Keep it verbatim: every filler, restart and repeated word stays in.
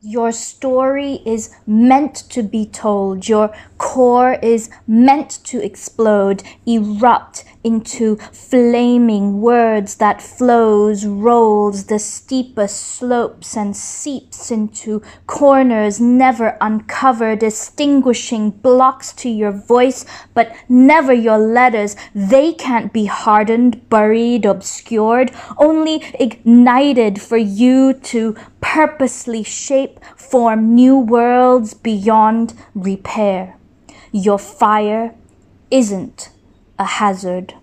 Your story is meant to be told. Your core is meant to explode, erupt into flaming words that flows, rolls the steepest slopes and seeps into corners never uncovered, distinguishing blocks to your voice, but never your letters. They can't be hardened, buried, obscured, only ignited for you to purposely shape, form new worlds beyond repair. Your fire isn't a hazard.